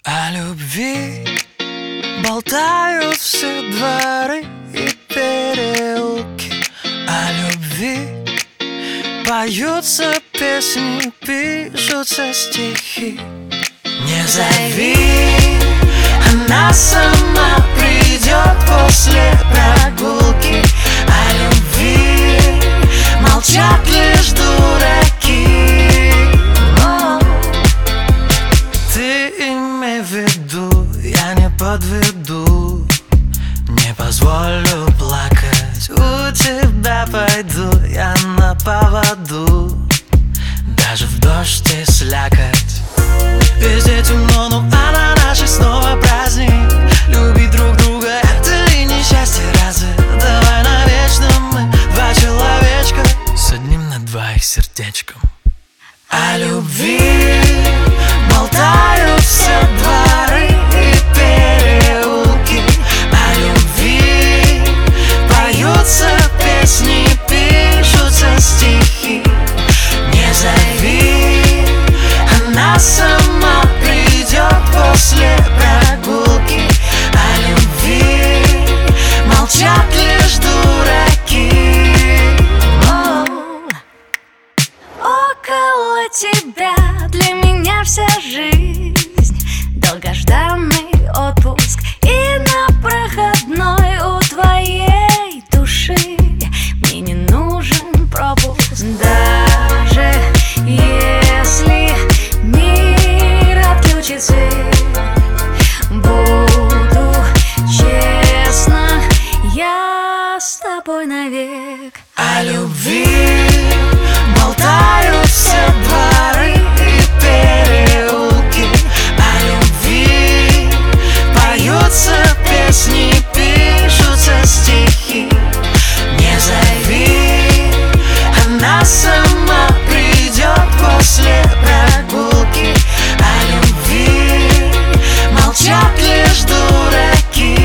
О любви болтают все дворы и переулки. О любви поются песни, пишутся стихи. Не зови, она сама придет после прогулки. О любви молчат лишь дураки. Ты имей в виду, я не подведу, не позволю плакать. У тебя пойду я на поводу, даже в дождь и слякоть. Везде темно, но на нашей снова праздник. Любить друг друга — это ли не счастье, разве? Давай навечно мы два человечка с одним на двоих сердечком. О любви болтают все дворы и переулки. О любви поются песни, пишутся стихи. Не зови, она сама придет после прогулки. О любви молчат лишь дураки. Около тебя для меня вся жизнь, долгожданный отпуск и на проходной у твоей души мне не нужен пропуск. Даже если мир отключит свет, буду честна, я с тобой навек. О любви болтают все дворы и переулки. О любви поются песни, пишутся стихи. Не зови, она сама придет после прогулки. О любви молчат лишь дураки.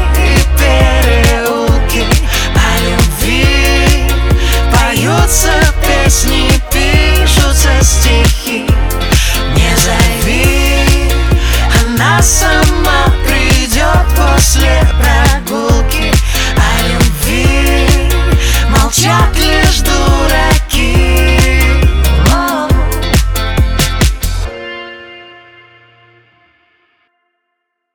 Поются